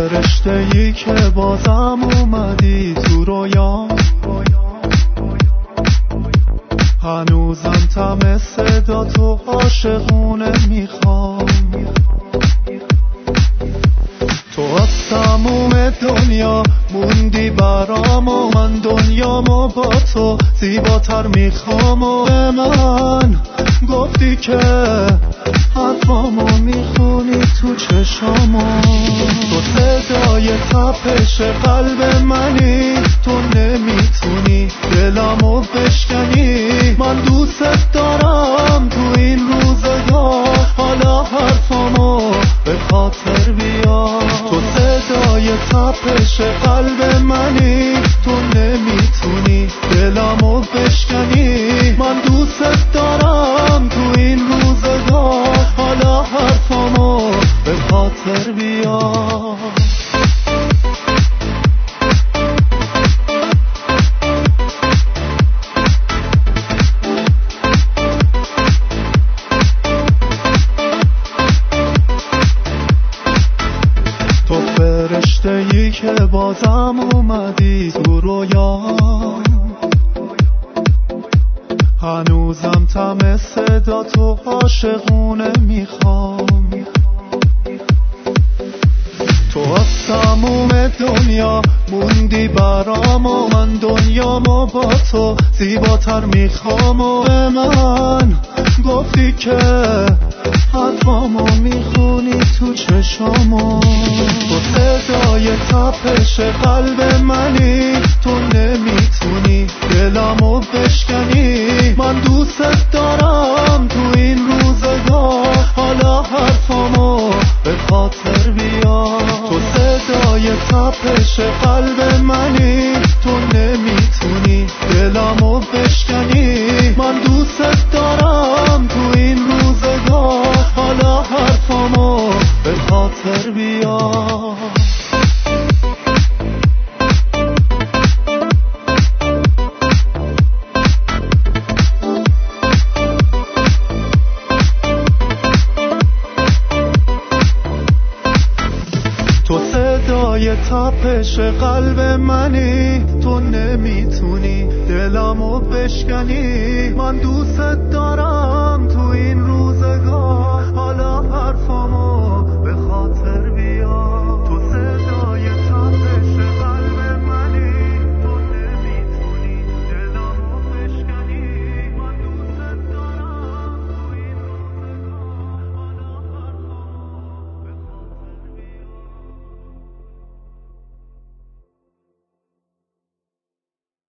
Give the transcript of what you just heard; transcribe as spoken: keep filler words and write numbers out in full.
فرشته‌ای که بازم اومدی تو رویام، هنوزم طعم صدا تو عاشقونه میخوام. تو از تموم دنیا موندی برام و من دنیامو با تو زیباتر میخوام. و به من گفتی که حرفامو میخونی تو چشامو. تو صدای تپش قلب منی، تو نمیتونی دلمو بشکنی. من دوست دارم تو این روزگار حالا حرفامو به خاطر بیار. تو صدای تپش قلب منی، تو نمیتونی دلمو بشکنی. من دوست دارم تو این روزگار حالا حرفامو به خاطر بیار. تو فرشته‌ای که بازم اومدی تو رویام، هنوزم طعم صدا تو عاشقونه میخوام. تو از تموم دنیا موندی برام و من دنیامو با تو زیباتر میخوام. و به من گفتی که حرفامو میخونی تو چشامو. تو صدای تپش قلب منی، تو نمیتونی دلمو بشکنی. من دوست دارم تو این روزگار حالا حرفامو به خاطر بیار. تو صدای تپش قلب منی، تو نمیتونی دلمو بشکنی. من دوست دارم تو این روزگار حالا حرفامو به خاطر بیار. تو صدای تپش قلب منی، تو نمیتونی دلمو بشکنی. من دوست